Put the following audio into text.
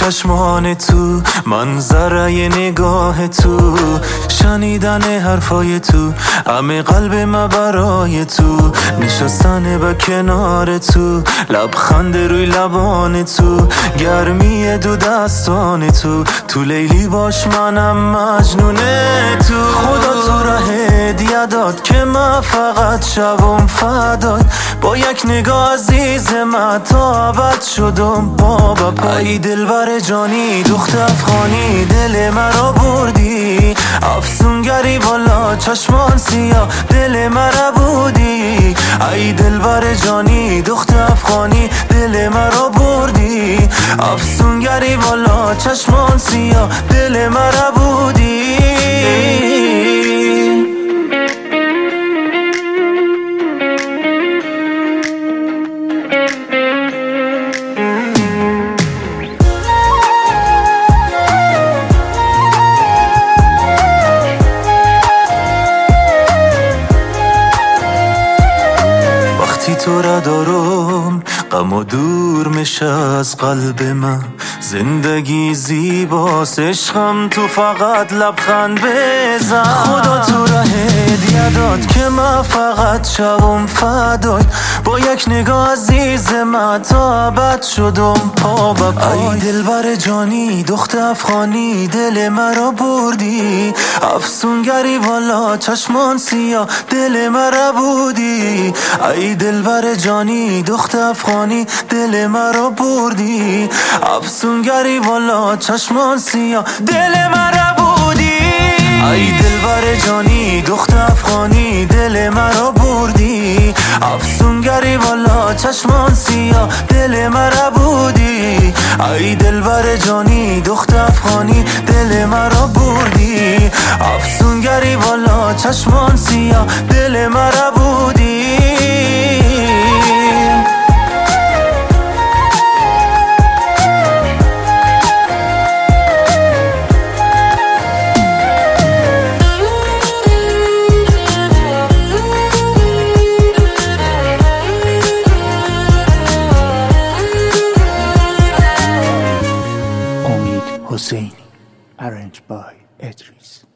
چشمان تو، منظره نگاه تو، شنیدن حرفای تو، همه قلب من برای تو، نشستن به کنار تو، لبخند روی لبان تو، گرمی دو دستان تو، تو لیلی باش منم مجنون تو. خدا تو را هدیه داد که من فقط شبم فداد، با یک نگاه عزیز من تا ابد شدم بابا پا. ای دلبر جانی دختر افغانی، دل مرا بردی، افسونگری بالا چشمان سیاه، دل مرا بودی. ای دلبر جانی دختر افغانی، دل مرا بردی، افسونگری بالا چشمان سیاه، دل مرا بودی. تو را دارم غم و دور میشه از قلب من، زندگی زیباست عشقم تو فقط لبخند بزن. خدا تو را هدیه داد که من فقط شبم فدای، با یک نگاه عزیز من تا ابد شدم پا به پای. ای دلبر جانی دختر افغانی، دل مرا بردی، افسونگری والا چشمان سیاه، دل مرا بودی. ای دلبر جانی دختر افغانی، دل مرا بردی، افسونگری والا چشمان سیاه، دل مرا بودی. ای دلبر جانی دختر افغانی، دل مرا بردی، افسونگری والا چشمان سیاه، دل مرا بودی. ای دلبر جانی دختر افغانی، دل مرا بردی، افسونگری والا چشمان سیاه، دل مرا بودی. Omid Hosseini, arranged by Edris.